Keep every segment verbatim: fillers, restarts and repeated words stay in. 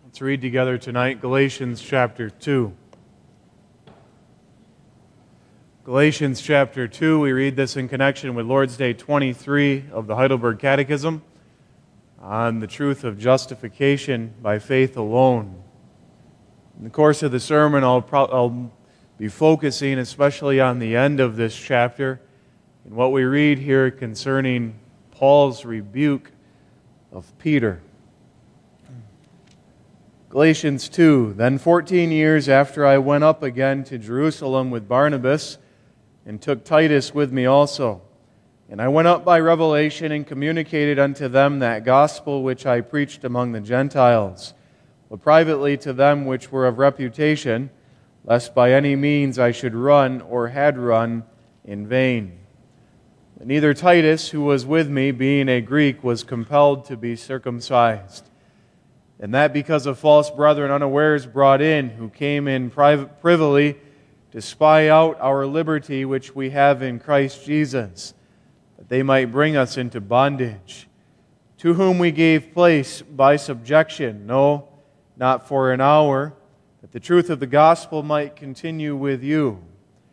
Let's read together tonight Galatians chapter two. Galatians chapter two, we read this in connection with Lord's Day twenty-three of the Heidelberg Catechism on the truth of justification by faith alone. In the course of the sermon, I'll, pro- I'll be focusing especially on the end of this chapter and what we read here concerning Paul's rebuke of Peter. Galatians two, Then fourteen years after I went up again to Jerusalem with Barnabas, and took Titus with me also. And I went up by revelation and communicated unto them that gospel which I preached among the Gentiles, but privately to them which were of reputation, lest by any means I should run or had run in vain. But neither Titus, who was with me, being a Greek, was compelled to be circumcised. And that because of false brethren unawares brought in, who came in private, privily to spy out our liberty which we have in Christ Jesus, that they might bring us into bondage, to whom we gave place by subjection, no, not for an hour, that the truth of the gospel might continue with you.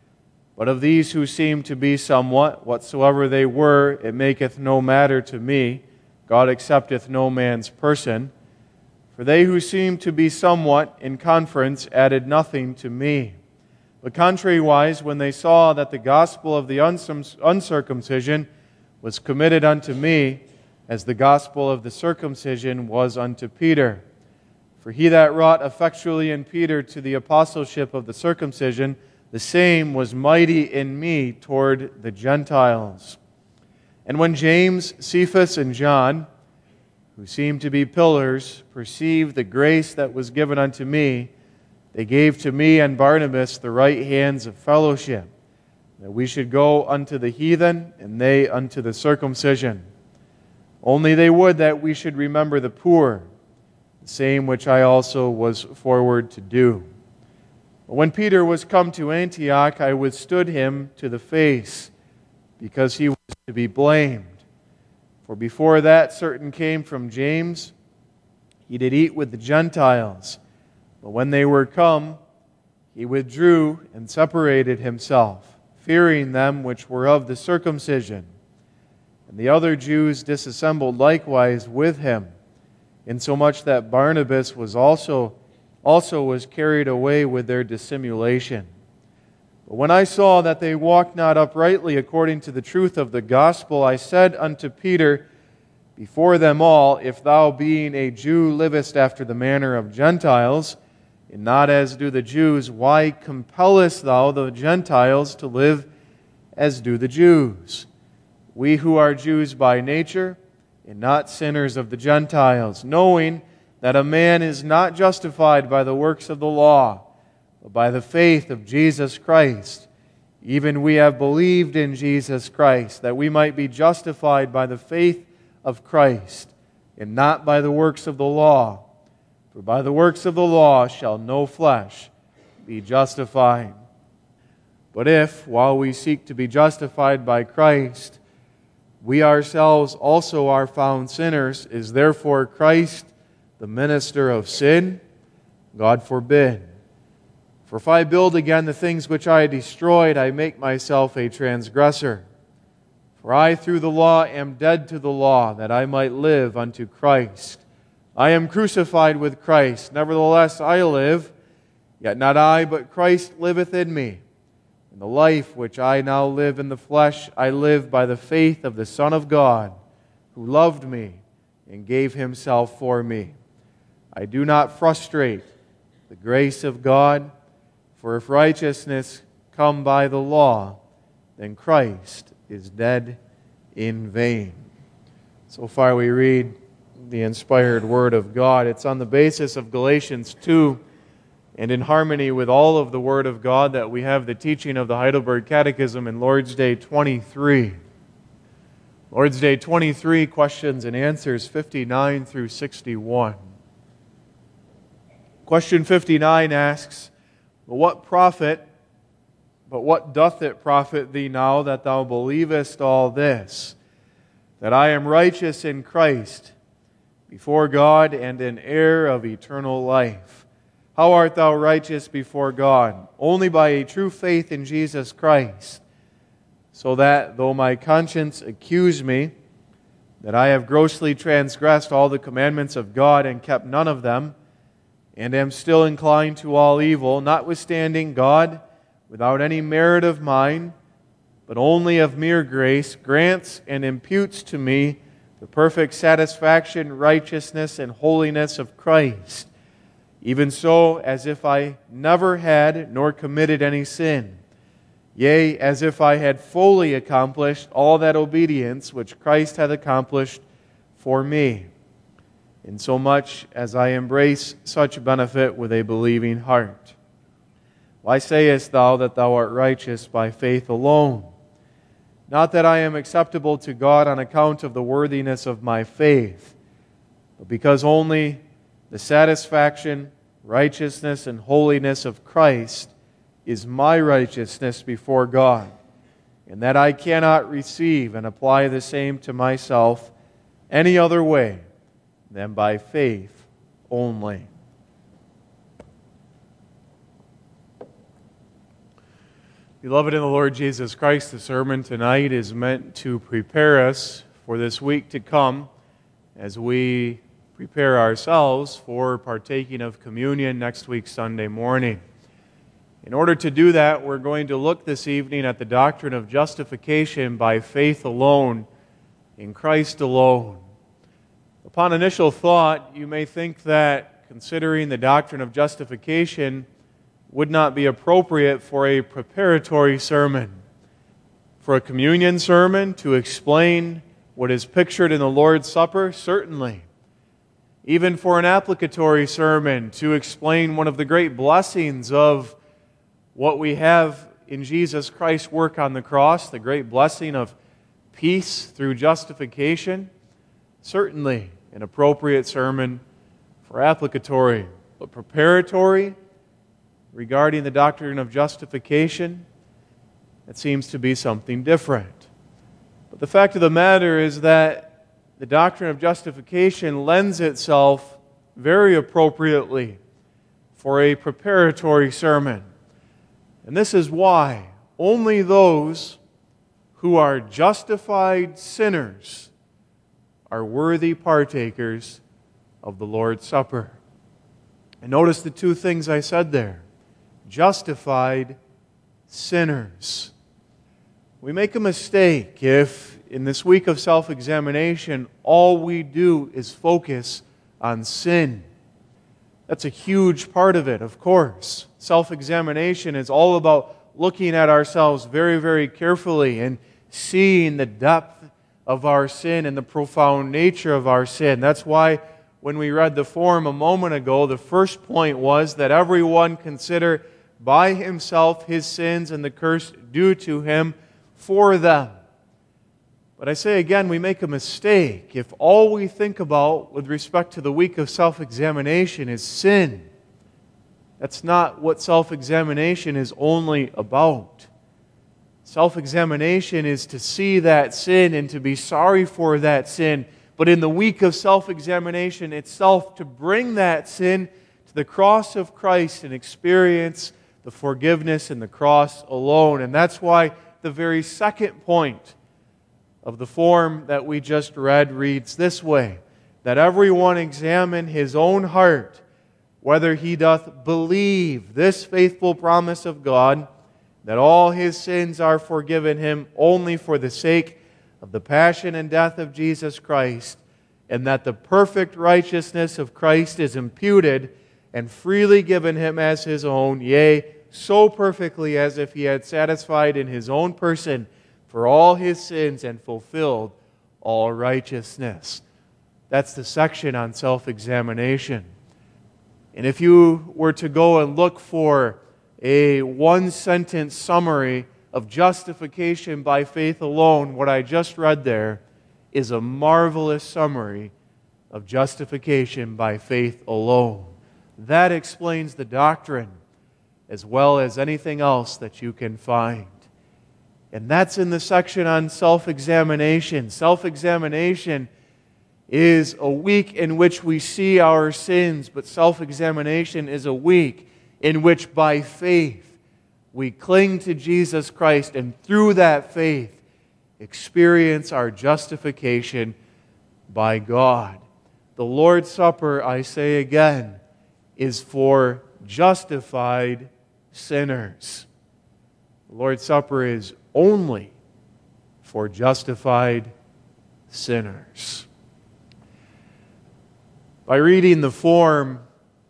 But of these who seem to be somewhat, whatsoever they were, it maketh no matter to me. God accepteth no man's person. For they who seemed to be somewhat in conference added nothing to me. But contrariwise, when they saw that the gospel of the uncircumcision was committed unto me, as the gospel of the circumcision was unto Peter. For he that wrought effectually in Peter to the apostleship of the circumcision, the same was mighty in me toward the Gentiles. And when James, Cephas, and John, who seemed to be pillars, perceived the grace that was given unto me, they gave to me and Barnabas the right hands of fellowship, that we should go unto the heathen, and they unto the circumcision. Only they would that we should remember the poor, the same which I also was forward to do. But when Peter was come to Antioch, I withstood him to the face, because he was to be blamed. For before that certain came from James, he did eat with the Gentiles. But when they were come, he withdrew and separated himself, fearing them which were of the circumcision. And the other Jews disassembled likewise with him, insomuch that Barnabas was also, also was carried away with their dissimulation. But when I saw that they walked not uprightly according to the truth of the gospel, I said unto Peter before them all, If thou, being a Jew, livest after the manner of Gentiles, and not as do the Jews, why compellest thou the Gentiles to live as do the Jews? We who are Jews by nature, and not sinners of the Gentiles, knowing that a man is not justified by the works of the law, but by the faith of Jesus Christ. Even we have believed in Jesus Christ, that we might be justified by the faith of Christ, and not by the works of the law. For by the works of the law shall no flesh be justified. But if, while we seek to be justified by Christ, we ourselves also are found sinners, is therefore Christ the minister of sin? God forbid. For if I build again the things which I destroyed, I make myself a transgressor. For I through the law am dead to the law, that I might live unto Christ. I am crucified with Christ. Nevertheless I live, yet not I, but Christ liveth in me. And the life which I now live in the flesh, I live by the faith of the Son of God, who loved me and gave Himself for me. I do not frustrate the grace of God, for if righteousness come by the law, then Christ is dead in vain. So far we read the inspired Word of God. It's on the basis of Galatians two, and in harmony with all of the Word of God, that we have the teaching of the Heidelberg Catechism in Lord's Day twenty-three. Lord's Day twenty-three, questions and answers fifty-nine through sixty-one. Question fifty-nine asks, But what profit, but what doth it profit thee now that thou believest all this, that I am righteous in Christ, before God and an heir of eternal life. How art thou righteous before God? Only by a true faith in Jesus Christ, so that, though my conscience accuse me, that I have grossly transgressed all the commandments of God and kept none of them, and am still inclined to all evil, notwithstanding God, without any merit of mine, but only of mere grace, grants and imputes to me the perfect satisfaction, righteousness, and holiness of Christ, even so as if I never had nor committed any sin, yea, as if I had fully accomplished all that obedience which Christ hath accomplished for me, insomuch as I embrace such benefit with a believing heart. Why sayest thou that thou art righteous by faith alone? Not that I am acceptable to God on account of the worthiness of my faith, but because only the satisfaction, righteousness, and holiness of Christ is my righteousness before God, and that I cannot receive and apply the same to myself any other way than by faith only. Beloved in the Lord Jesus Christ, the sermon tonight is meant to prepare us for this week to come as we prepare ourselves for partaking of communion next week, Sunday morning. In order to do that, we're going to look this evening at the doctrine of justification by faith alone, in Christ alone. Upon initial thought, you may think that considering the doctrine of justification would not be appropriate for a preparatory sermon. For a communion sermon to explain what is pictured in the Lord's Supper, certainly. Even for an applicatory sermon to explain one of the great blessings of what we have in Jesus Christ's work on the cross, the great blessing of peace through justification, certainly an appropriate sermon for applicatory. But preparatory, regarding the doctrine of justification, it seems to be something different. But the fact of the matter is that the doctrine of justification lends itself very appropriately for a preparatory sermon. And this is why only those who are justified sinners are worthy partakers of the Lord's Supper. And notice the two things I said there. Justified sinners. We make a mistake if, in this week of self-examination, all we do is focus on sin. That's a huge part of it, of course. Self-examination is all about looking at ourselves very, very carefully and seeing the depth of our sin and the profound nature of our sin. That's why when we read the form a moment ago, the first point was that everyone consider by himself his sins and the curse due to him for them. But I say again, we make a mistake if all we think about with respect to the week of self-examination is sin. That's not what self-examination is only about. Self-examination is to see that sin and to be sorry for that sin, but in the week of self-examination itself, to bring that sin to the cross of Christ and experience the forgiveness in the cross alone. And that's why the very second point of the form that we just read reads this way, that everyone examine his own heart, whether he doth believe this faithful promise of God, that all his sins are forgiven him only for the sake of the passion and death of Jesus Christ, and that the perfect righteousness of Christ is imputed and freely given him as his own, yea, so perfectly as if he had satisfied in his own person for all his sins and fulfilled all righteousness. That's the section on self-examination. And if you were to go and look for a one-sentence summary of justification by faith alone, what I just read there is a marvelous summary of justification by faith alone. That explains the doctrine as well as anything else that you can find. And that's in the section on self-examination. Self-examination is a week in which we see our sins, but self-examination is a week in which by faith we cling to Jesus Christ, and through that faith experience our justification by God. The Lord's Supper, I say again, is for justified sinners. The Lord's Supper is only for justified sinners. By reading the form,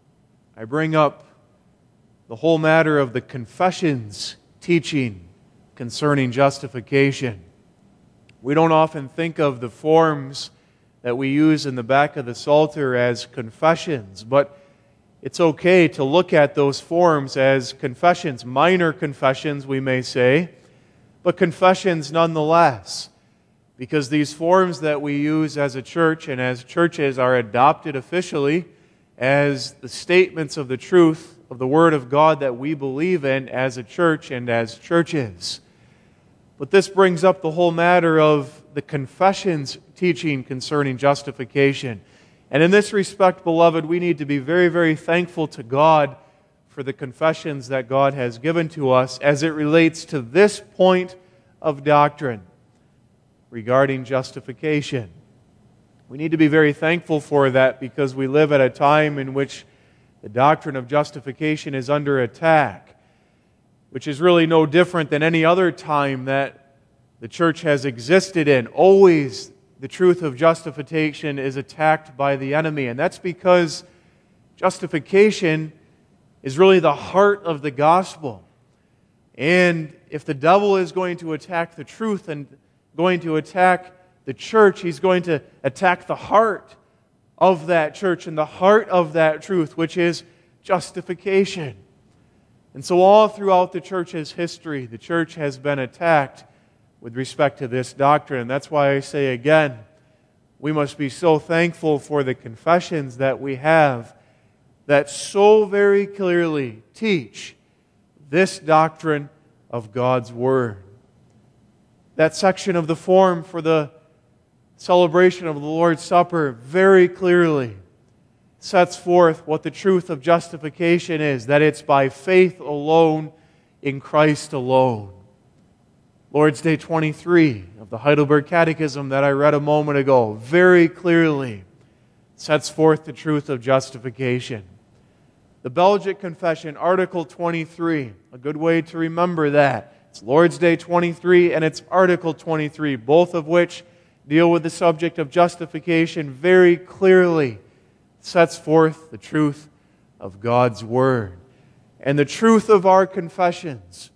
I bring up the whole matter of the confession's teaching concerning justification. We don't often think of the forms that we use in the back of the Psalter as confessions, but it's okay to look at those forms as confessions, minor confessions, we may say, but confessions nonetheless, because these forms that we use as a church and as churches are adopted officially as the statements of the truth of the Word of God that we believe in as a church and as churches. But this brings up the whole matter of the confession's teaching concerning justification. And in this respect, beloved, we need to be very, very thankful to God for the confessions that God has given to us as it relates to this point of doctrine regarding justification. We need to be very thankful for that because we live at a time in which the doctrine of justification is under attack, which is really no different than any other time that the church has existed in. Always the truth of justification is attacked by the enemy, and that's because justification is really the heart of the gospel. And if the devil is going to attack the truth and going to attack the church, he's going to attack the heart of that church and the heart of that truth, which is justification. And so all throughout the church's history, the church has been attacked with respect to this doctrine. And that's why I say again, we must be so thankful for the confessions that we have that so very clearly teach this doctrine of God's Word. That section of the form for the celebration of the Lord's Supper very clearly sets forth what the truth of justification is, that it's by faith alone, in Christ alone. Lord's Day twenty-three of the Heidelberg Catechism that I read a moment ago very clearly sets forth the truth of justification. The Belgic Confession, Article twenty-three, a good way to remember that. It's Lord's Day twenty-three and it's Article twenty-three, both of which deal with the subject of justification very clearly, sets forth the truth of God's Word. And the truth of our confessions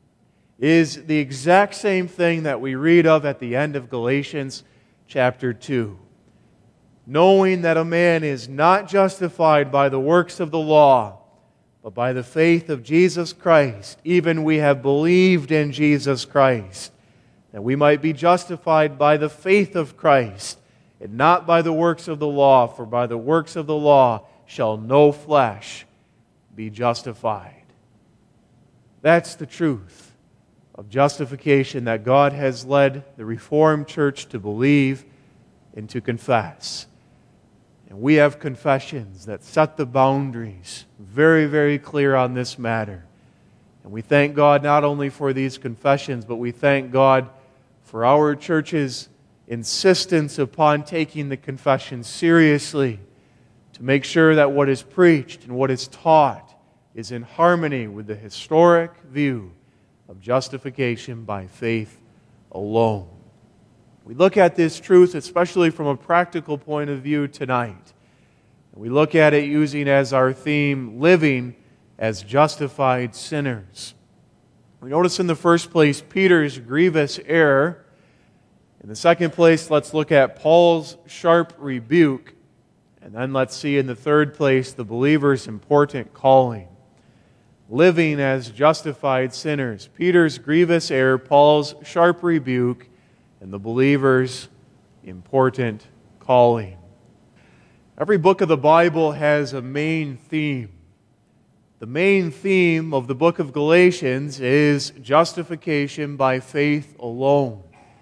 is the exact same thing that we read of at the end of Galatians chapter two. Knowing that a man is not justified by the works of the law, but by the faith of Jesus Christ, even we have believed in Jesus Christ, that we might be justified by the faith of Christ, and not by the works of the law, for by the works of the law shall no flesh be justified. That's the truth of justification that God has led the Reformed Church to believe and to confess. And we have confessions that set the boundaries very, very clear on this matter. And we thank God not only for these confessions, but we thank God for our church's insistence upon taking the confession seriously to make sure that what is preached and what is taught is in harmony with the historic view of justification by faith alone. We look at this truth, especially from a practical point of view tonight. And we look at it using as our theme, living as justified sinners. We notice in the first place Peter's grievous error. In the second place, let's look at Paul's sharp rebuke. And then let's see in the third place the believer's important calling. Living as justified sinners. Peter's grievous error, Paul's sharp rebuke, and the believer's important calling. Every book of the Bible has a main theme. The main theme of the book of Galatians is justification by faith alone.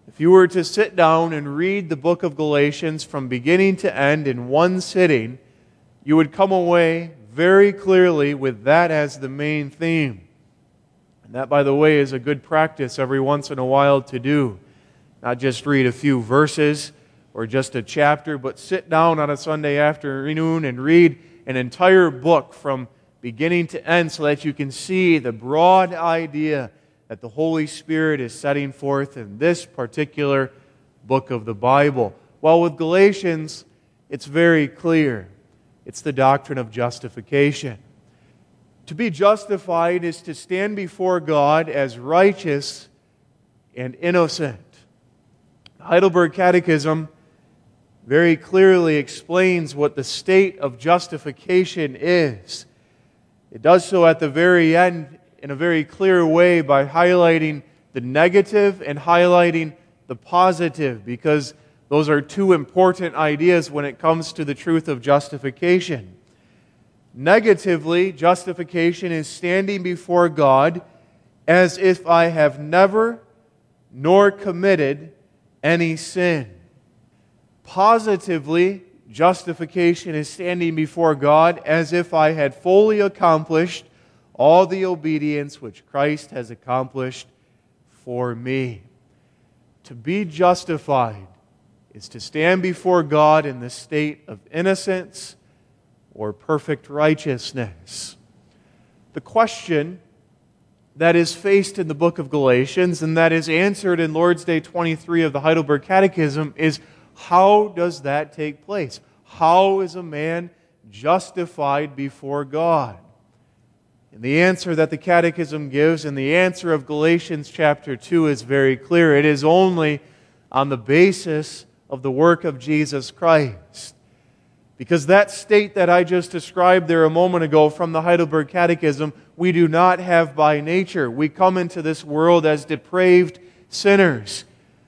If you were to sit down and read the book of Galatians from beginning to end in one sitting, you would come away very clearly with that as the main theme. And that, by the way, is a good practice every once in a while to do. Not just read a few verses or just a chapter, but sit down on a Sunday afternoon and read an entire book from beginning to end so that you can see the broad idea that the Holy Spirit is setting forth in this particular book of the Bible. Well, with Galatians, it's very clear. It's the doctrine of justification. To be justified is to stand before God as righteous and innocent. The Heidelberg Catechism very clearly explains what the state of justification is. It does so at the very end in a very clear way by highlighting the negative and highlighting the positive, because those are two important ideas when it comes to the truth of justification. Negatively, justification is standing before God as if I have never nor committed any sin. Positively, justification is standing before God as if I had fully accomplished all the obedience which Christ has accomplished for me. To be justified is to stand before God in the state of innocence or perfect righteousness. The question that is faced in the book of Galatians and that is answered in Lord's Day twenty-three of the Heidelberg Catechism is, how does that take place? How is a man justified before God? And the answer that the Catechism gives and the answer of Galatians chapter two is very clear. It is only on the basis of the work of Jesus Christ. Because that state that I just described there a moment ago from the Heidelberg Catechism, we do not have by nature. We come into this world as depraved sinners.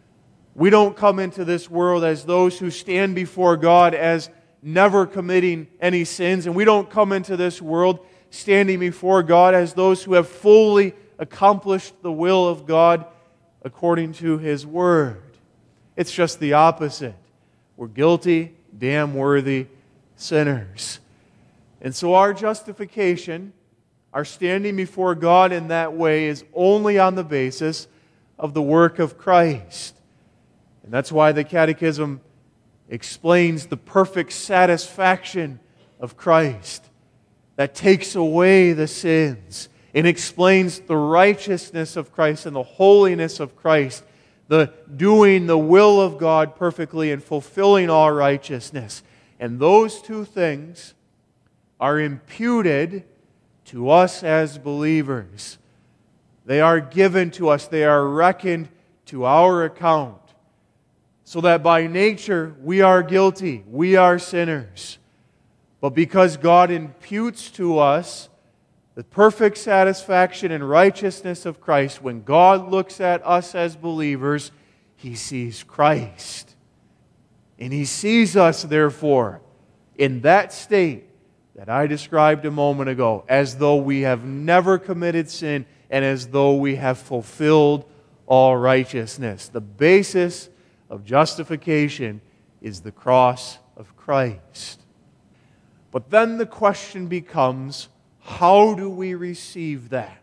We don't come into this world as those who stand before God as never committing any sins. And we don't come into this world standing before God as those who have fully accomplished the will of God according to His Word. It's just the opposite. We're guilty, damn worthy sinners. And so our justification, our standing before God in that way, is only on the basis of the work of Christ. And that's why the Catechism explains the perfect satisfaction of Christ that takes away the sins, and explains the righteousness of Christ and the holiness of Christ, the doing the will of God perfectly and fulfilling all righteousness. And those two things are imputed to us as believers. They are given to us. They are reckoned to our account. So that by nature we are guilty. We are sinners. But because God imputes to us the perfect satisfaction and righteousness of Christ, when God looks at us as believers, He sees Christ. And He sees us, therefore, in that state that I described a moment ago, as though we have never committed sin and as though we have fulfilled all righteousness. The basis of justification is the cross of Christ. But then the question becomes, how do we receive that?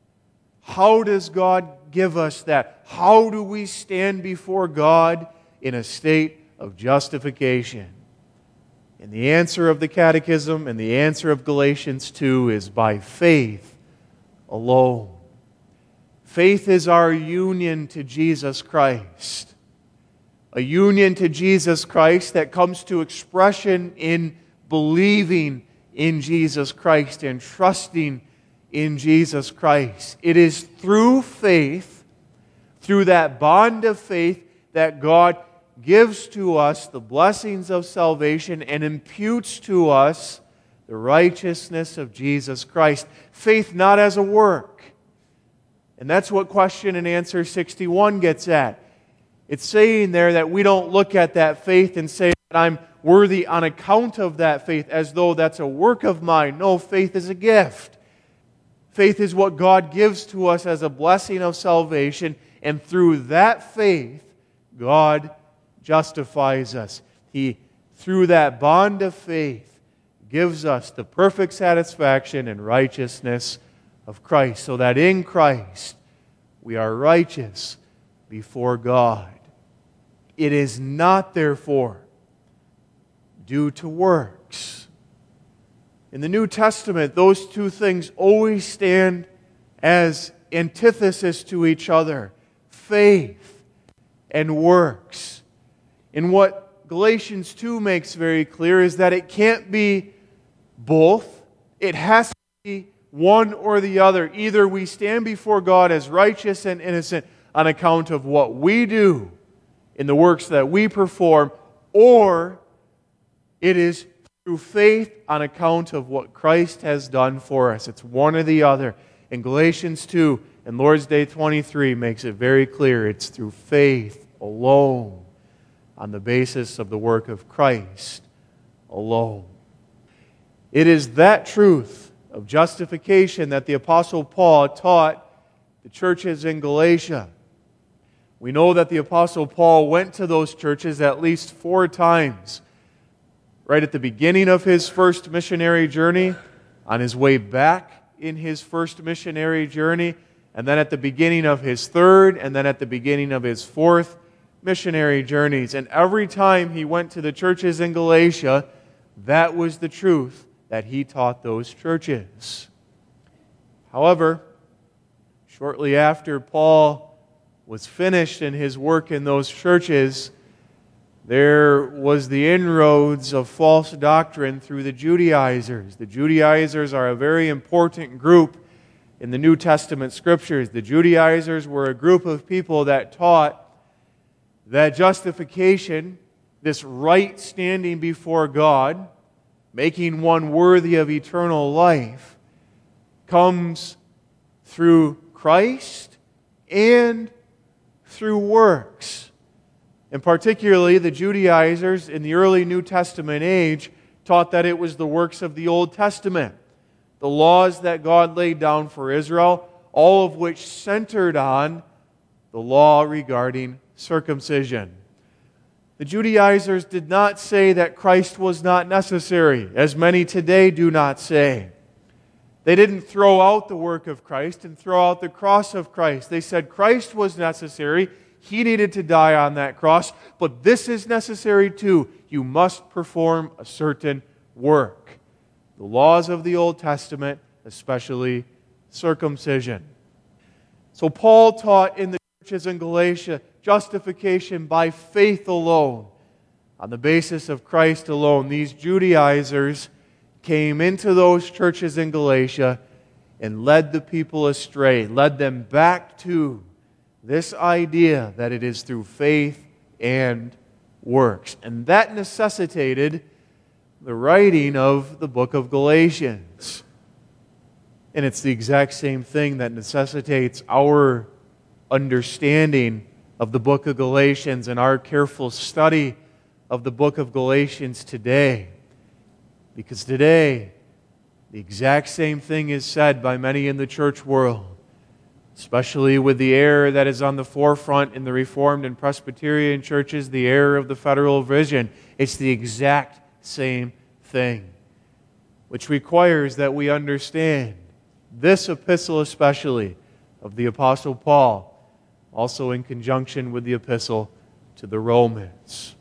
How does God give us that? How do we stand before God in a state of justification? And the answer of the Catechism and the answer of Galatians two is by faith alone. Faith is our union to Jesus Christ. A union to Jesus Christ that comes to expression in believing in Jesus Christ and trusting in Jesus Christ. It is through faith, through that bond of faith, that God gives to us the blessings of salvation and imputes to us the righteousness of Jesus Christ. Faith not as a work. And that's what question and answer sixty-one gets at. It's saying there that we don't look at that faith and say that I'm worthy on account of that faith as though that's a work of mine. No, faith is a gift. Faith is what God gives to us as a blessing of salvation, and through that faith, God justifies us. He, through that bond of faith, gives us the perfect satisfaction and righteousness of Christ, so that in Christ we are righteous before God. It is not, therefore, due to works. In the New Testament, those two things always stand as antithesis to each other: faith and works. And what Galatians two makes very clear is that it can't be both. It has to be one or the other. Either we stand before God as righteous and innocent on account of what we do in the works that we perform, or it is through faith on account of what Christ has done for us. It's one or the other. And Galatians two and Lord's Day twenty-three makes it very clear. It's through faith alone, on the basis of the work of Christ alone. It is that truth of justification that the Apostle Paul taught the churches in Galatia. We know that the Apostle Paul went to those churches at least four times. Right at the beginning of his first missionary journey, on his way back in his first missionary journey, and then at the beginning of his third, and then at the beginning of his fourth missionary journeys. And every time he went to the churches in Galatia, that was the truth that he taught those churches. However, shortly after Paul was finished in his work in those churches, there was the inroads of false doctrine through the Judaizers. The Judaizers are a very important group in the New Testament Scriptures. The Judaizers were a group of people that taught that justification, this right standing before God, making one worthy of eternal life, comes through Christ and through works. And particularly, the Judaizers in the early New Testament age taught that it was the works of the Old Testament, the laws that God laid down for Israel, all of which centered on the law regarding circumcision. The Judaizers did not say that Christ was not necessary, as many today do not say. They didn't throw out the work of Christ and throw out the cross of Christ. They said Christ was necessary. He needed to die on that cross, but this is necessary too. You must perform a certain work. The laws of the Old Testament, especially circumcision. So Paul taught in the churches in Galatia justification by faith alone, on the basis of Christ alone. These Judaizers came into those churches in Galatia and led the people astray, led them back to this idea that it is through faith and works. And that necessitated the writing of the book of Galatians. And it's the exact same thing that necessitates our understanding of the book of Galatians and our careful study of the book of Galatians today. Because today, the exact same thing is said by many in the church world, especially with the error that is on the forefront in the Reformed and Presbyterian churches, the error of the federal vision. It's the exact same thing, which requires that we understand this epistle especially of the Apostle Paul, also in conjunction with the epistle to the Romans.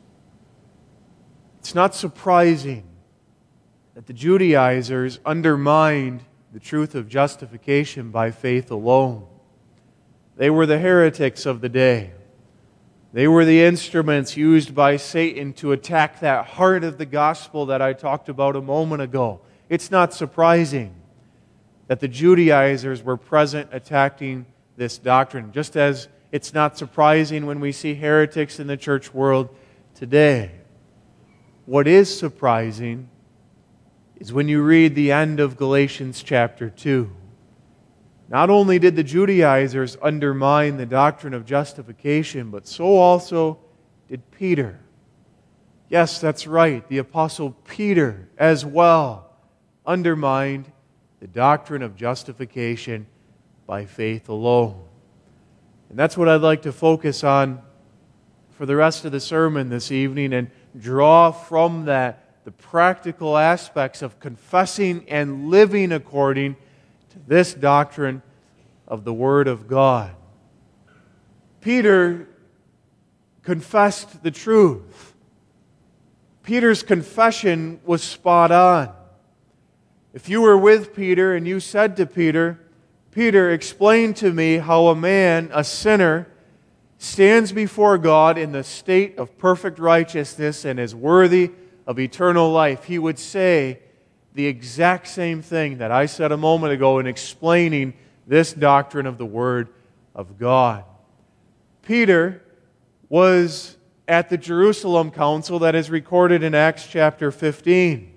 It's not surprising that the Judaizers undermined the truth of justification by faith alone. They were the heretics of the day. They were the instruments used by Satan to attack that heart of the gospel that I talked about a moment ago. It's not surprising that the Judaizers were present attacking this doctrine, just as it's not surprising when we see heretics in the church world today. What is surprising is when you read the end of Galatians chapter two. Not only did the Judaizers undermine the doctrine of justification, but so also did Peter. Yes, that's right. The Apostle Peter as well undermined the doctrine of justification by faith alone. And that's what I'd like to focus on for the rest of the sermon this evening and draw from that the practical aspects of confessing and living according to this doctrine of the Word of God. Peter confessed the truth. Peter's confession was spot on. If you were with Peter and you said to Peter, "Peter, explain to me how a man, a sinner, stands before God in the state of perfect righteousness and is worthy of eternal life," he would say the exact same thing that I said a moment ago in explaining this doctrine of the Word of God. Peter was at the Jerusalem Council that is recorded in Acts chapter fifteen,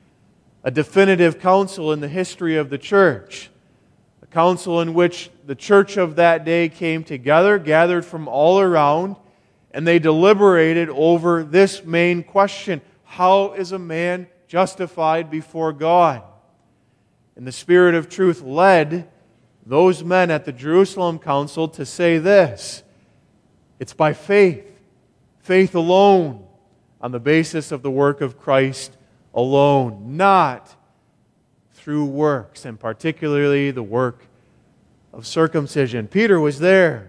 a definitive council in the history of the church, a council in which the church of that day came together, gathered from all around, and they deliberated over this main question: how is a man justified before God? And the Spirit of truth led those men at the Jerusalem Council to say this: it's by faith, faith alone, on the basis of the work of Christ alone, not through works, and particularly the work of circumcision. Peter was there.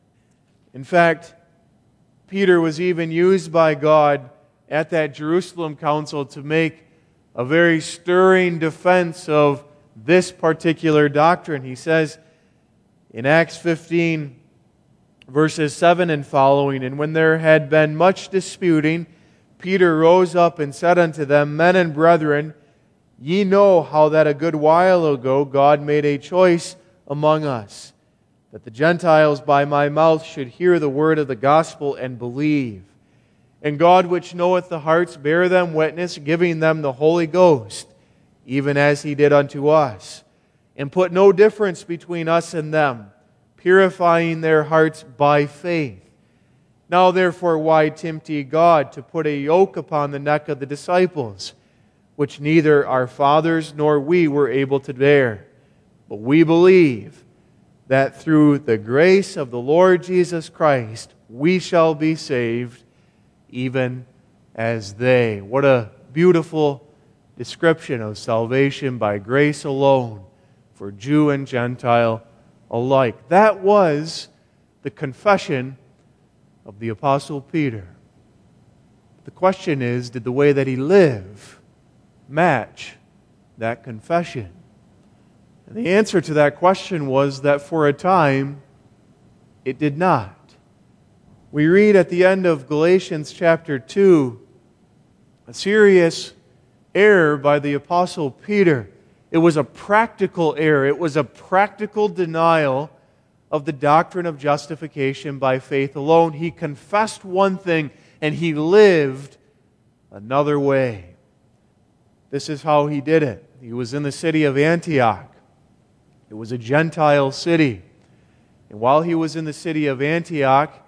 In fact, Peter was even used by God at that Jerusalem Council to make a very stirring defense of this particular doctrine. He says in Acts fifteen, verses seven and following, "And when there had been much disputing, Peter rose up and said unto them, Men and brethren, ye know how that a good while ago God made a choice among us, that the Gentiles by my mouth should hear the word of the gospel and believe. And God, which knoweth the hearts, bear them witness, giving them the Holy Ghost, even as He did unto us, and put no difference between us and them, purifying their hearts by faith. Now therefore why tempt ye God to put a yoke upon the neck of the disciples, which neither our fathers nor we were able to bear? But we believe that through the grace of the Lord Jesus Christ we shall be saved, even as they." What a beautiful description of salvation by grace alone for Jew and Gentile alike. That was the confession of the Apostle Peter. The question is, did the way that he lived match that confession? And the answer to that question was that for a time, it did not. We read at the end of Galatians chapter two, a serious error by the Apostle Peter. It was a practical error. It was a practical denial of the doctrine of justification by faith alone. He confessed one thing and he lived another way. This is how he did it. He was in the city of Antioch. It was a Gentile city. And while he was in the city of Antioch,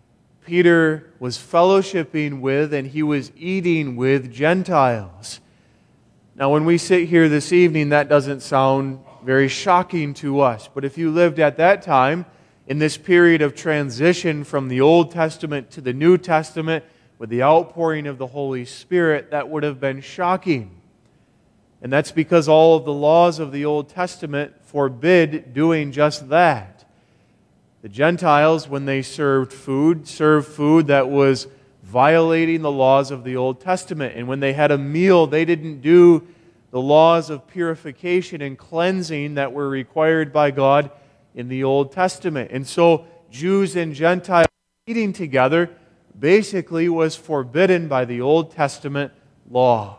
Peter was fellowshipping with and he was eating with Gentiles. Now, when we sit here this evening, that doesn't sound very shocking to us. But if you lived at that time, in this period of transition from the Old Testament to the New Testament, with the outpouring of the Holy Spirit, that would have been shocking. And that's because all of the laws of the Old Testament forbid doing just that. The Gentiles, when they served food, served food that was violating the laws of the Old Testament. And when they had a meal, they didn't do the laws of purification and cleansing that were required by God in the Old Testament. And so Jews and Gentiles eating together basically was forbidden by the Old Testament law.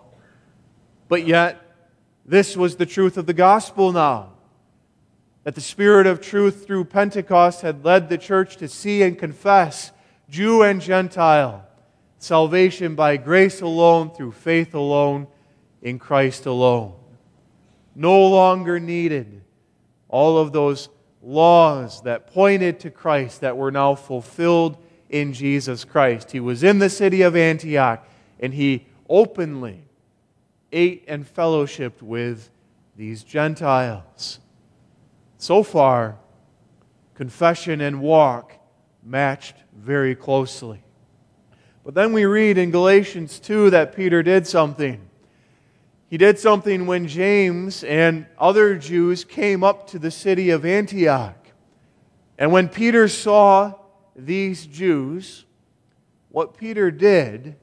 But yet, this was the truth of the gospel now. That the Spirit of truth through Pentecost had led the church to see and confess, Jew and Gentile, salvation by grace alone, through faith alone, in Christ alone. No longer needed all of those laws that pointed to Christ that were now fulfilled in Jesus Christ. He was in the city of Antioch and he openly ate and fellowshiped with these Gentiles. So far, confession and walk matched very closely. But then we read in Galatians two that Peter did something. He did something when James and other Jews came up to the city of Antioch. And when Peter saw these Jews, what Peter did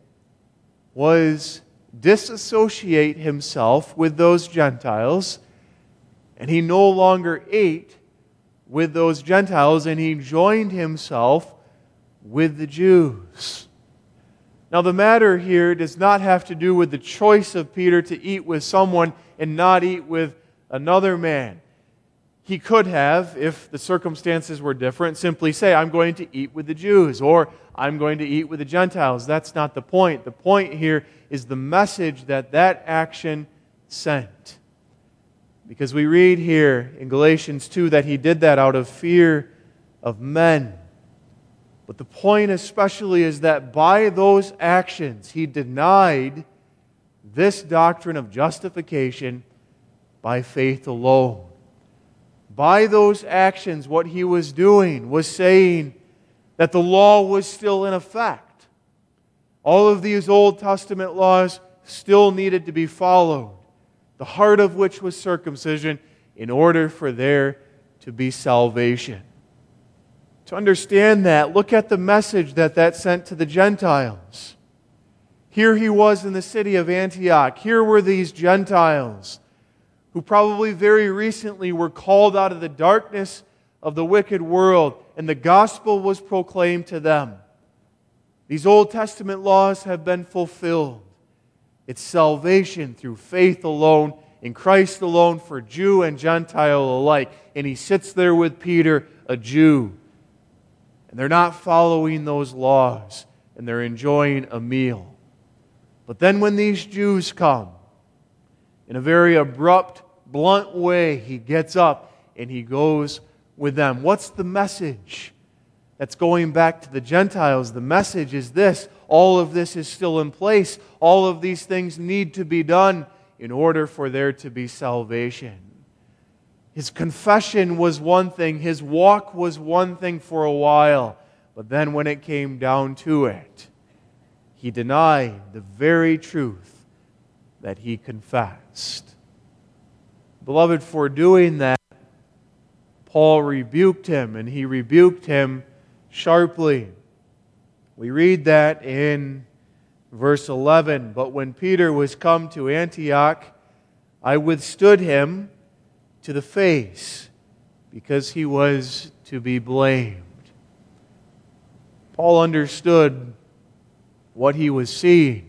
was disassociate himself with those Gentiles, and he no longer ate with those Gentiles, and he joined himself with the Jews. Now, the matter here does not have to do with the choice of Peter to eat with someone and not eat with another man. He could have, if the circumstances were different, simply say, I'm going to eat with the Jews, or I'm going to eat with the Gentiles. That's not the point. The point here is the message that that action sent. Because we read here in Galatians two that he did that out of fear of men. But the point especially is that by those actions, he denied this doctrine of justification by faith alone. By those actions, what he was doing was saying that the law was still in effect. All of these Old Testament laws still needed to be followed, the heart of which was circumcision, in order for there to be salvation. To understand that, look at the message that that sent to the Gentiles. Here he was in the city of Antioch. Here were these Gentiles who probably very recently were called out of the darkness of the wicked world, and the gospel was proclaimed to them. These Old Testament laws have been fulfilled. It's salvation through faith alone, in Christ alone, for Jew and Gentile alike. And he sits there with Peter, a Jew. And they're not following those laws, and they're enjoying a meal. But then when these Jews come, in a very abrupt, blunt way, he gets up and he goes with them. What's the message that's going back to the Gentiles? The message is this: all of this is still in place. All of these things need to be done in order for there to be salvation. His confession was one thing, his walk was one thing for a while, but then when it came down to it, he denied the very truth that he confessed. Beloved, for doing that, Paul rebuked him, and he rebuked him sharply. We read that in verse eleven. But when Peter was come to Antioch, I withstood him to the face, because he was to be blamed. Paul understood what he was seeing.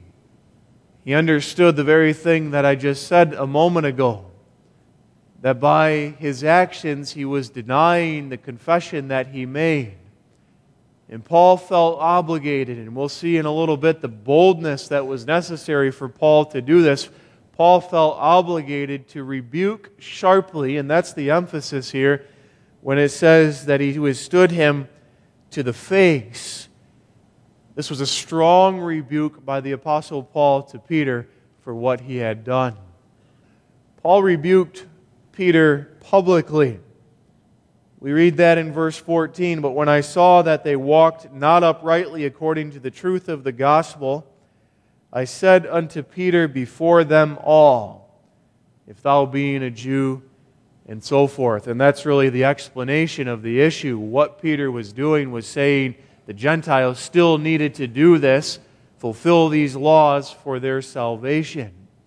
He understood the very thing that I just said a moment ago, that by his actions he was denying the confession that he made. And Paul felt obligated, and we'll see in a little bit the boldness that was necessary for Paul to do this. Paul felt obligated to rebuke sharply, and that's the emphasis here, when it says that he withstood him to the face. This was a strong rebuke by the Apostle Paul to Peter for what he had done. Paul rebuked Peter publicly. We read that in verse fourteen, but when I saw that they walked not uprightly according to the truth of the gospel, I said unto Peter before them all, if thou being a Jew, and so forth. And that's really the explanation of the issue. What Peter was doing was saying the Gentiles still needed to do this, fulfill these laws for their salvation.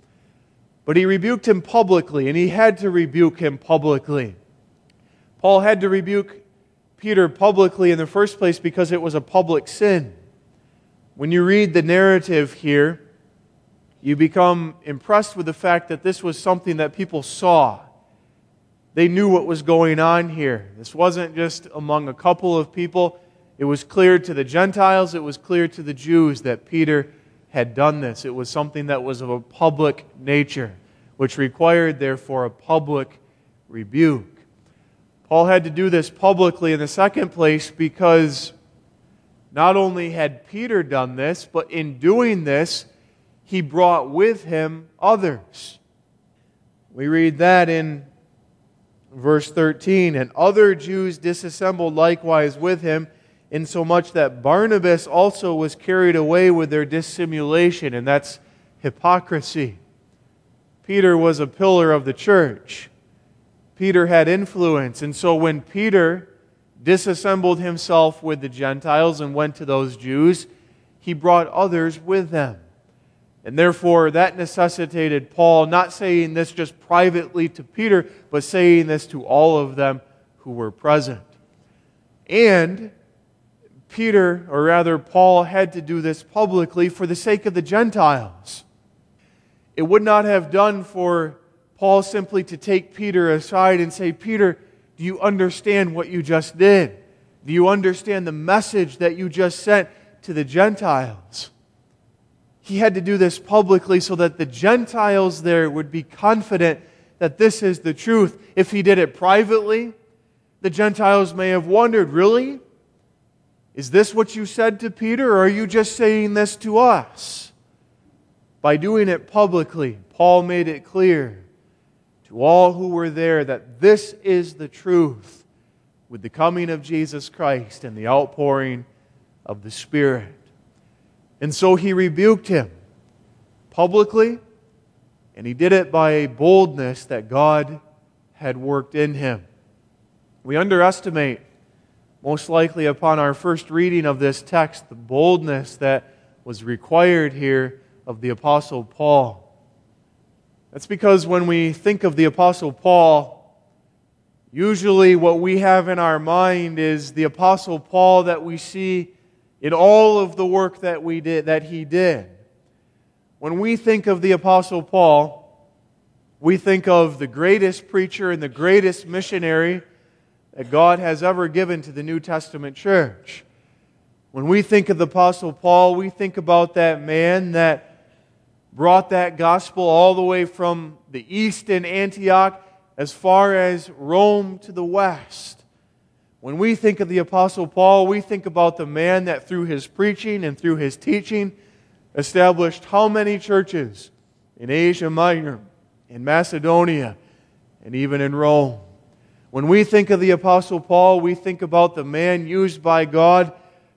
But he rebuked him publicly, and he had to rebuke him publicly. Paul had to rebuke Peter publicly in the first place because it was a public sin. When you read the narrative here, you become impressed with the fact that this was something that people saw. They knew what was going on here. This wasn't just among a couple of people. It was clear to the Gentiles, it was clear to the Jews that Peter had done this. It was something that was of a public nature, which required, therefore, a public rebuke. Paul had to do this publicly in the second place because not only had Peter done this, but in doing this, he brought with him others. We read that in verse thirteen, and other Jews disassembled likewise with him, insomuch that Barnabas also was carried away with their dissimulation, and that's hypocrisy. Peter was a pillar of the church. Peter had influence, and so when Peter disassembled himself with the Gentiles and went to those Jews, he brought others with them. And therefore, that necessitated Paul not saying this just privately to Peter, but saying this to all of them who were present. And Peter, or rather Paul, had to do this publicly for the sake of the Gentiles. It would not have done for Paul simply to take Peter aside and say, Peter, do you understand what you just did? Do you understand the message that you just sent to the Gentiles? He had to do this publicly so that the Gentiles there would be confident that this is the truth. If he did it privately, the Gentiles may have wondered, really? Is this what you said to Peter, or are you just saying this to us? By doing it publicly, Paul made it clear to all who were there that this is the truth with the coming of Jesus Christ and the outpouring of the Spirit. And so he rebuked him publicly, and he did it by a boldness that God had worked in him. We underestimate, most likely upon our first reading of this text, the boldness that was required here of the Apostle Paul. That's because when we think of the Apostle Paul, usually what we have in our mind is the Apostle Paul that we see in all of the work that we did, that he did. When we think of the Apostle Paul, we think of the greatest preacher and the greatest missionary that God has ever given to the New Testament church. When we think of the Apostle Paul, we think about that man that brought that gospel all the way from the east in Antioch as far as Rome to the west. When we think of the Apostle Paul, we think about the man that through his preaching and through his teaching established how many churches in Asia Minor, in Macedonia, and even in Rome. When we think of the Apostle Paul, we think about the man used by God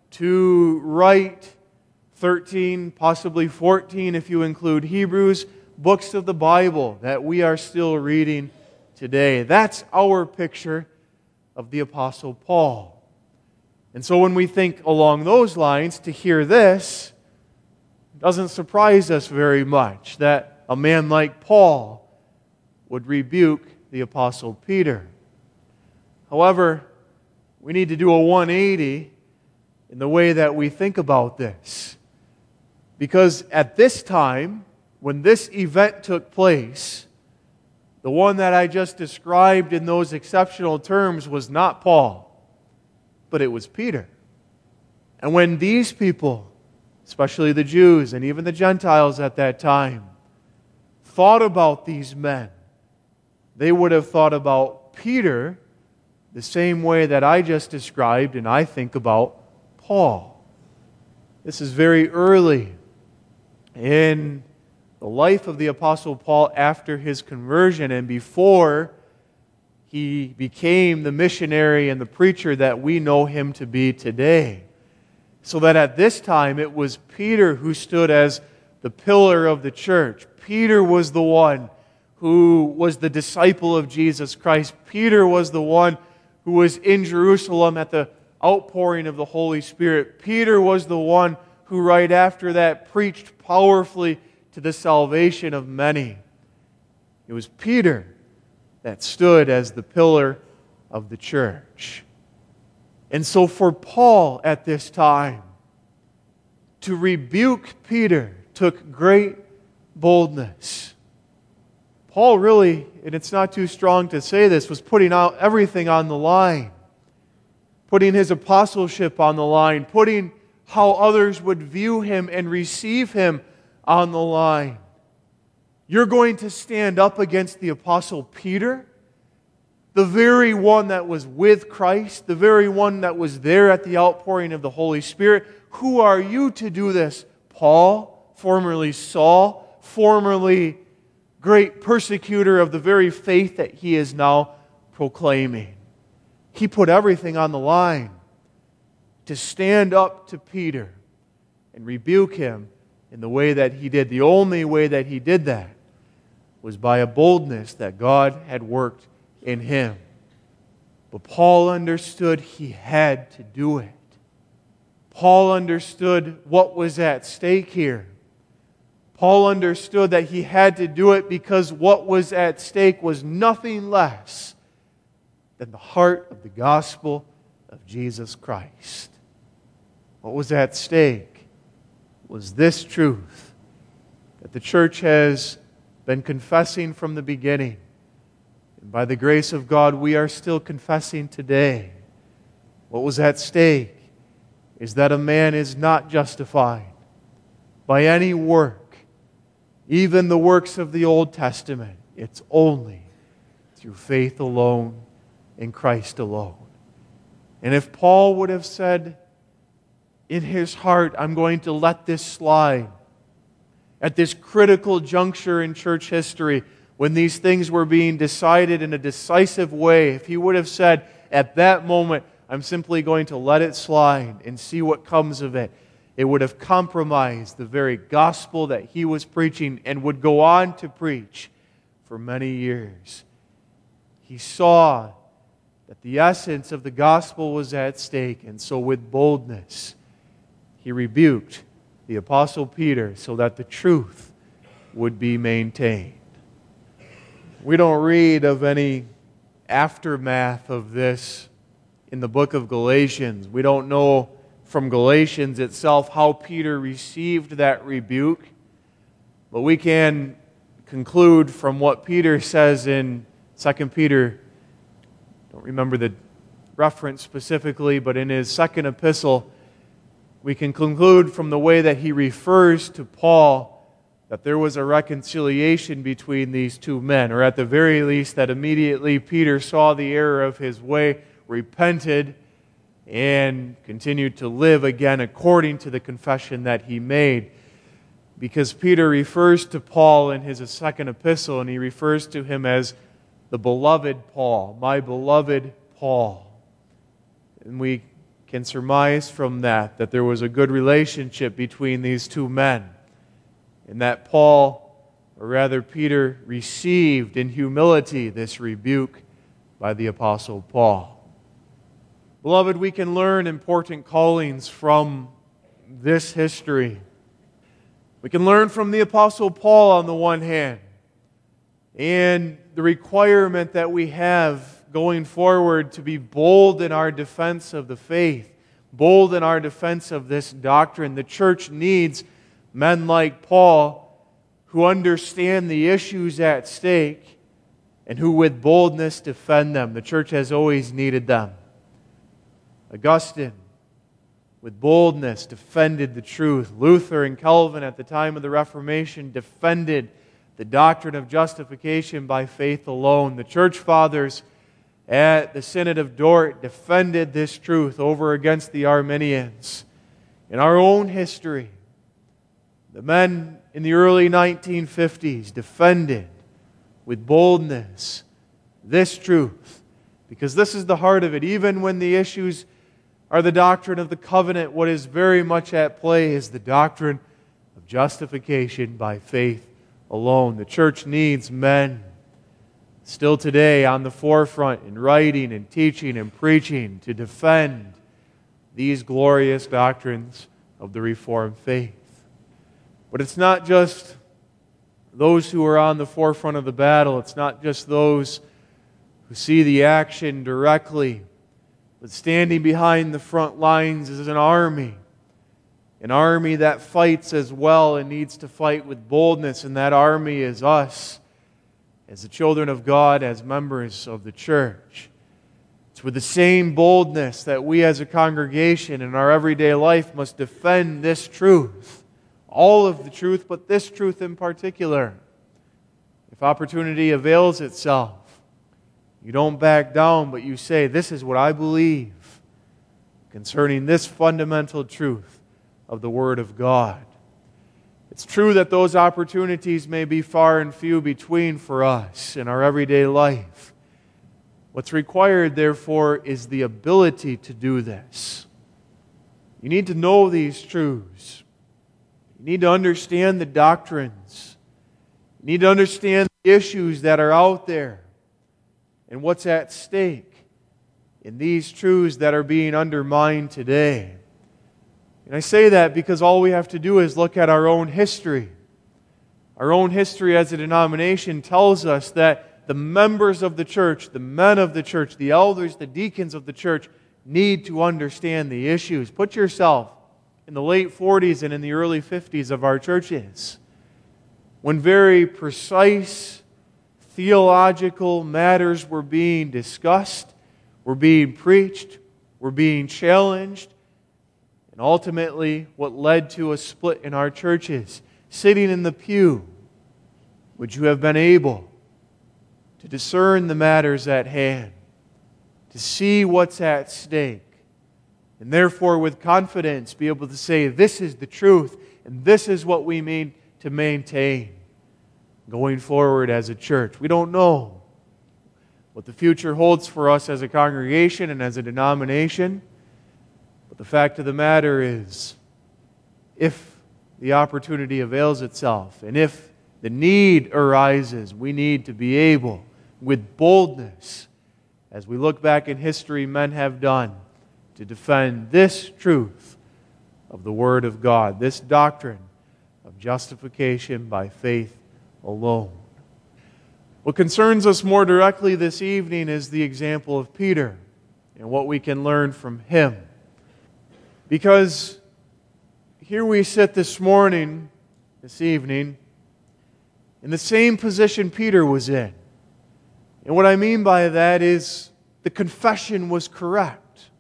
to write thirteen, possibly fourteen, if you include Hebrews, books of the Bible that we are still reading today. That's our picture of the Apostle Paul. And so when we think along those lines, to hear this, it doesn't surprise us very much that a man like Paul would rebuke the Apostle Peter. However, we need to do a one eighty in the way that we think about this. Because at this time, when this event took place, the one that I just described in those exceptional terms was not Paul, but it was Peter. And when these people, especially the Jews and even the Gentiles at that time, thought about these men, they would have thought about Peter the same way that I just described and I think about Paul. This is very early in the life of the Apostle Paul after his conversion and before he became the missionary and the preacher that we know him to be today. So that at this time it was Peter who stood as the pillar of the church. Peter was the one who was the disciple of Jesus Christ. Peter was the one who was in Jerusalem at the outpouring of the Holy Spirit. Peter was the one who right after that preached powerfully to the salvation of many. It was Peter that stood as the pillar of the church. And so for Paul at this time, to rebuke Peter took great boldness. Paul really, and it's not too strong to say this, was putting out everything on the line. Putting his apostleship on the line. Putting how others would view him and receive him on the line. You're going to stand up against the Apostle Peter, the very one that was with Christ, the very one that was there at the outpouring of the Holy Spirit. Who are you to do this? Paul, formerly Saul, formerly great persecutor of the very faith that he is now proclaiming. He put everything on the line to stand up to Peter and rebuke him in the way that he did. The only way that he did that was by a boldness that God had worked in him. But Paul understood he had to do it. Paul understood what was at stake here. Paul understood that he had to do it because what was at stake was nothing less than the heart of the gospel of Jesus Christ. What was at stake was this truth that the church has been confessing from the beginning. And by the grace of God, we are still confessing today. What was at stake is that a man is not justified by any work, even the works of the Old Testament. It's only through faith alone in Christ alone. And if Paul would have said in his heart, I'm going to let this slide, at this critical juncture in church history, when these things were being decided in a decisive way, if he would have said, at that moment, I'm simply going to let it slide and see what comes of it, it would have compromised the very gospel that he was preaching and would go on to preach for many years. He saw that the essence of the gospel was at stake, and so with boldness, he rebuked the Apostle Peter so that the truth would be maintained. We don't read of any aftermath of this in the book of Galatians. We don't know from Galatians itself how Peter received that rebuke, but we can conclude from what Peter says in Second Peter. I don't remember the reference specifically, but in his second epistle, we can conclude from the way that he refers to Paul that there was a reconciliation between these two men, or at the very least that immediately Peter saw the error of his way, repented, and continued to live again according to the confession that he made. Because Peter refers to Paul in his second epistle, and he refers to him as the beloved Paul, my beloved Paul. And we can surmise from that that there was a good relationship between these two men, and that Paul, or rather Peter, received in humility this rebuke by the Apostle Paul. Beloved, we can learn important callings from this history. We can learn from the Apostle Paul on the one hand, and the requirement that we have going forward to be bold in our defense of the faith, bold in our defense of this doctrine. The church needs men like Paul who understand the issues at stake and who with boldness defend them. The church has always needed them. Augustine, with boldness, defended the truth. Luther and Calvin at the time of the Reformation defended the doctrine of justification by faith alone. The church fathers at the Synod of Dort defended this truth over against the Arminians. In our own history, the men in the early nineteen fifties defended with boldness this truth, because this is the heart of it. Even when the issues are the doctrine of the covenant, what is very much at play is the doctrine of justification by faith alone. The church needs men still today on the forefront in writing and teaching and preaching to defend these glorious doctrines of the Reformed faith. But it's not just those who are on the forefront of the battle. It's not just those who see the action directly. But standing behind the front lines is an army. An army that fights as well and needs to fight with boldness. And that army is us, as the children of God, as members of the church. It's with the same boldness that we as a congregation in our everyday life must defend this truth. All of the truth, but this truth in particular. If opportunity avails itself, you don't back down, but you say, this is what I believe concerning this fundamental truth of the Word of God. It's true that those opportunities may be far and few between for us in our everyday life. What's required, therefore, is the ability to do this. You need to know these truths. You need to understand the doctrines. You need to understand the issues that are out there and what's at stake in these truths that are being undermined today. And I say that because all we have to do is look at our own history. Our own history as a denomination tells us that the members of the church, the men of the church, the elders, the deacons of the church need to understand the issues. Put yourself in the late forties and in the early fifties of our churches, when very precise theological matters were being discussed, were being preached, were being challenged, and ultimately what led to a split in our churches. Sitting in the pew, would you have been able to discern the matters at hand, to see what's at stake, and therefore with confidence be able to say, this is the truth, and this is what we mean to maintain going forward as a church. We don't know what the future holds for us as a congregation and as a denomination, but the fact of the matter is, if the opportunity avails itself, and if the need arises, we need to be able, with boldness, as we look back in history, men have done, to defend this truth of the Word of God, this doctrine of justification by faith alone. What concerns us more directly this evening is the example of Peter and what we can learn from him. Because here we sit this morning, this evening, in the same position Peter was in. And what I mean by that is the confession was correct.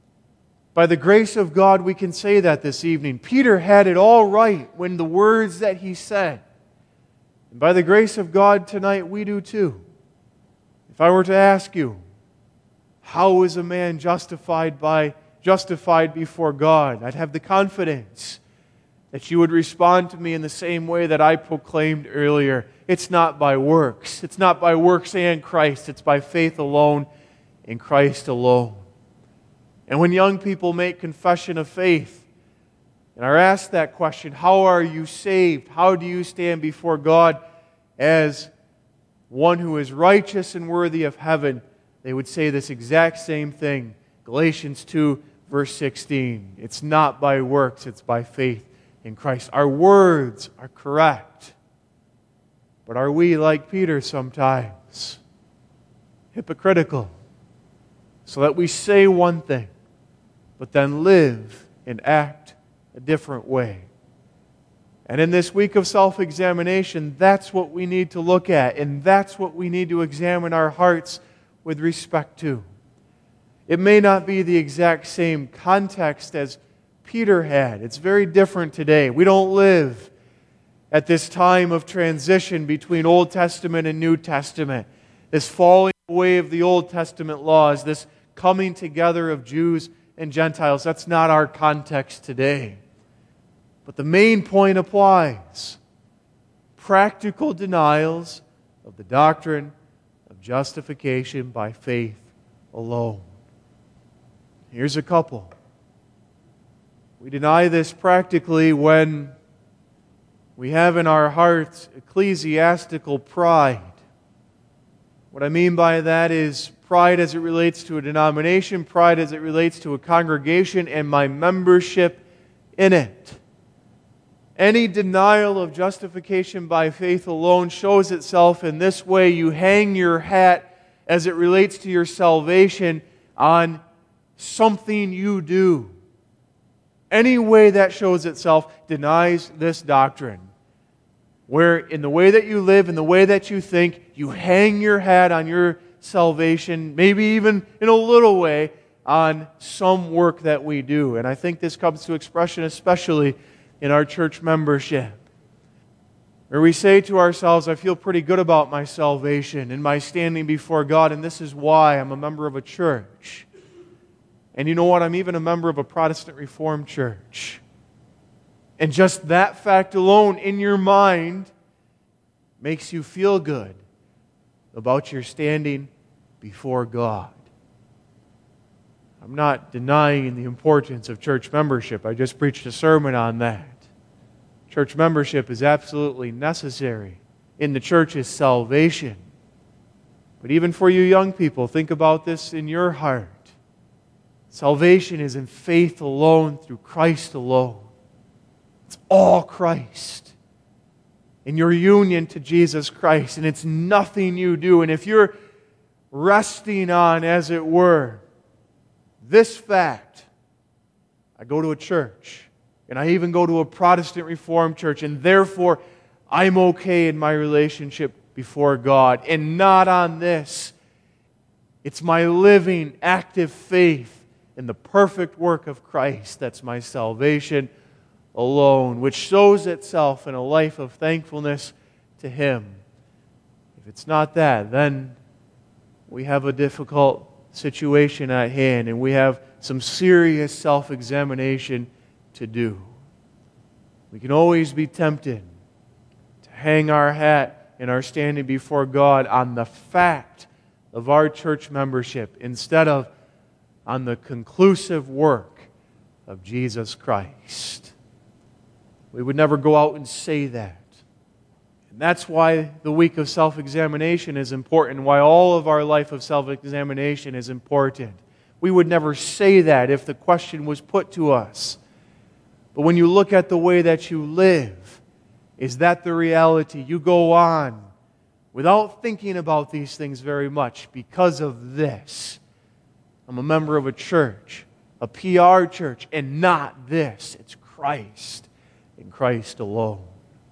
By the grace of God, we can say that this evening. Peter had it all right when the words that he said. And by the grace of God tonight, we do too. If I were to ask you, how is a man justified by justified before God? I'd have the confidence that you would respond to me in the same way that I proclaimed earlier. It's not by works. It's not by works and Christ. It's by faith alone in Christ alone. And when young people make confession of faith and are asked that question, how are you saved? How do you stand before God as one who is righteous and worthy of heaven? They would say this exact same thing. Galatians two, verse sixteen. It's not by works, it's by faith in Christ. Our words are correct. But are we like Peter sometimes? Hypocritical. So that we say one thing, but then live and act a different way. And in this week of self-examination, that's what we need to look at, and that's what we need to examine our hearts with respect to. It may not be the exact same context as Peter had. It's very different today. We don't live at this time of transition between Old Testament and New Testament. This falling away of the Old Testament laws, this coming together of Jews and Gentiles. That's not our context today. But the main point applies. Practical denials of the doctrine of justification by faith alone. Here's a couple. We deny this practically when we have in our hearts ecclesiastical pride. What I mean by that is pride as it relates to a denomination, pride as it relates to a congregation, and my membership in it. Any denial of justification by faith alone shows itself in this way. You hang your hat as it relates to your salvation on something you do. Any way that shows itself denies this doctrine. Where in the way that you live, in the way that you think, you hang your hat on your salvation, maybe even in a little way, on some work that we do. And I think this comes to expression especially in our church membership. Where we say to ourselves, I feel pretty good about my salvation and my standing before God, and this is why I'm a member of a church. And you know what? I'm even a member of a Protestant Reformed church. And just that fact alone in your mind makes you feel good about your standing before God. I'm not denying the importance of church membership. I just preached a sermon on that. Church membership is absolutely necessary in the church's salvation. But even for you young people, think about this in your heart. Salvation is in faith alone, through Christ alone. It's all Christ. In your union to Jesus Christ, and it's nothing you do. And if you're resting on, as it were, this fact, I go to a church, and I even go to a Protestant Reformed church, and therefore I'm okay in my relationship before God, and not on this. It's my living, active faith in the perfect work of Christ that's my salvation alone, which shows itself in a life of thankfulness to Him. If it's not that, then we have a difficult situation at hand, and we have some serious self-examination to do. We can always be tempted to hang our hat in our standing before God on the fact of our church membership instead of on the conclusive work of Jesus Christ. We would never go out and say that. And that's why the week of self-examination is important, why all of our life of self-examination is important. We would never say that if the question was put to us. But when you look at the way that you live, is that the reality? You go on without thinking about these things very much because of this. I'm a member of a church, a P R church, and not this. It's Christ and Christ alone.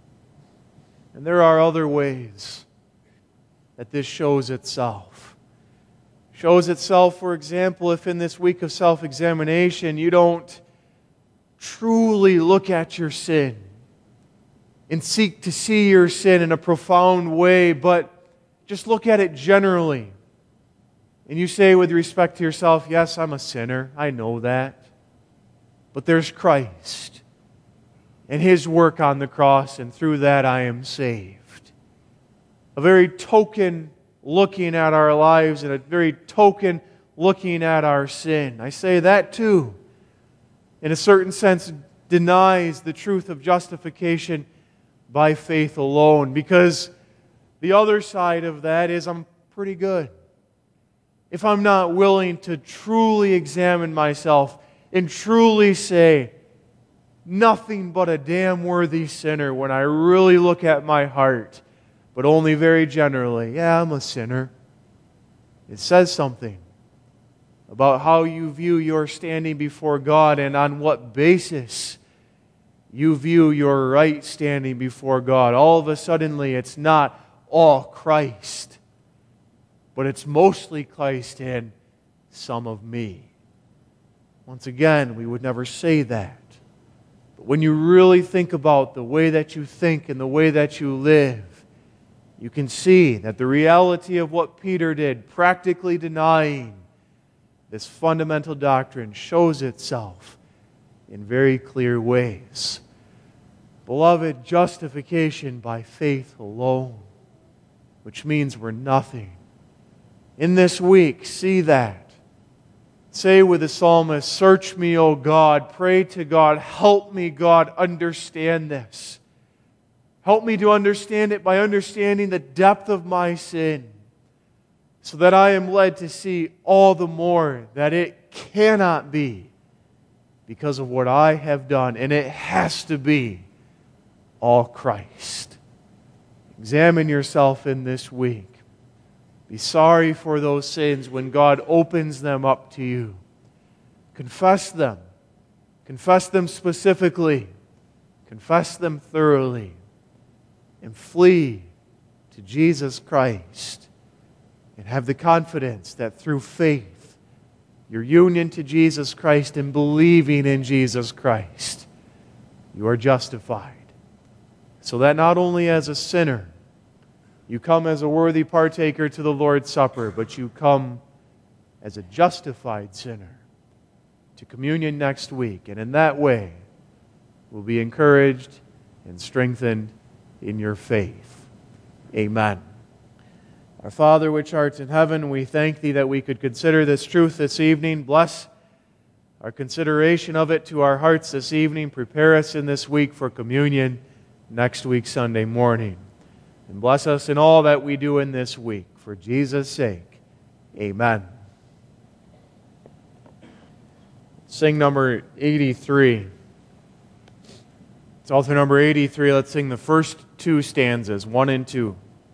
And there are other ways that this shows itself. Shows itself, for example, if in this week of self-examination you don't truly look at your sin and seek to see your sin in a profound way, but just look at it generally. And you say with respect to yourself, yes, I'm a sinner, I know that. But there's Christ and His work on the cross, and through that I am saved. A very token looking at our lives and a very token looking at our sin. I say that too, in a certain sense, denies the truth of justification by faith alone, because the other side of that is I'm pretty good. If I'm not willing to truly examine myself and truly say, nothing but a damn worthy sinner when I really look at my heart, but only very generally, yeah, I'm a sinner. It says something about how you view your standing before God and on what basis you view your right standing before God. All of a sudden, it's not all Christ, but it's mostly Christ and some of me. Once again, we would never say that. But when you really think about the way that you think and the way that you live, you can see that the reality of what Peter did, practically denying this fundamental doctrine, shows itself in very clear ways. Beloved, justification by faith alone, which means we're nothing. In this week, see that. Say with the psalmist, search me, O God. Pray to God. Help me, God, understand this. Help me to understand it by understanding the depth of my sin, so that I am led to see all the more that it cannot be because of what I have done, and it has to be all Christ. Examine yourself in this week. Be sorry for those sins when God opens them up to you. Confess them. Confess them specifically. Confess them thoroughly. And flee to Jesus Christ. And have the confidence that through faith, your union to Jesus Christ and believing in Jesus Christ, you are justified. So that not only as a sinner, you come as a worthy partaker to the Lord's Supper, but you come as a justified sinner to communion next week. And in that way, will be encouraged and strengthened in your faith. Amen. Our Father which art in heaven, we thank Thee that we could consider this truth this evening. Bless our consideration of it to our hearts this evening. Prepare us in this week for communion next week, Sunday morning. And bless us in all that we do in this week. For Jesus' sake, amen. Sing number eighty-three. It's Psalter number eighty-three. Let's sing the first two stanzas, one and two.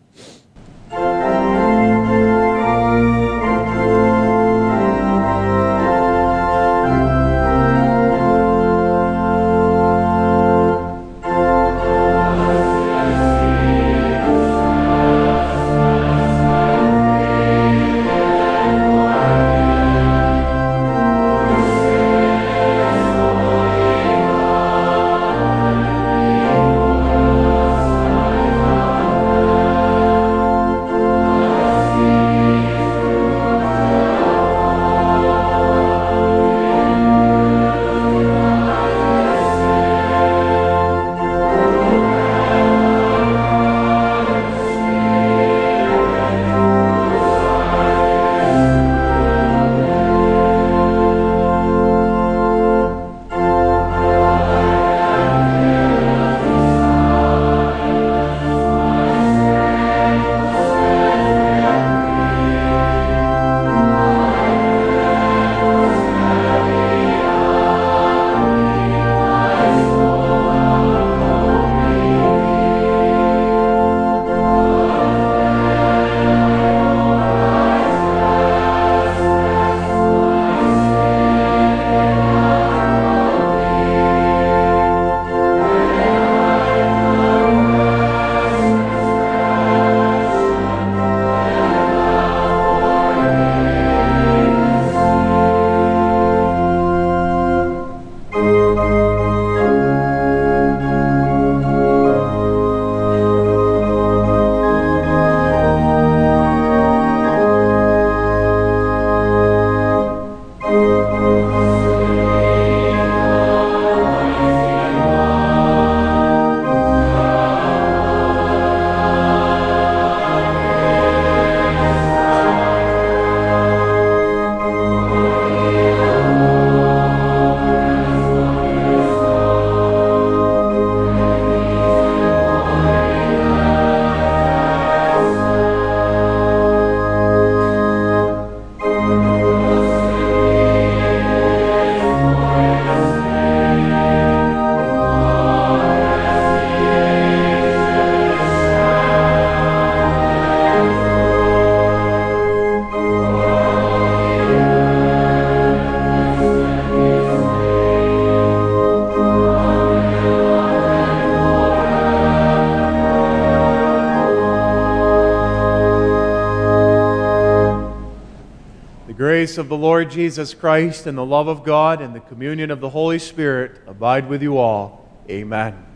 The grace of the Lord Jesus Christ and the love of God and the communion of the Holy Spirit abide with you all. Amen.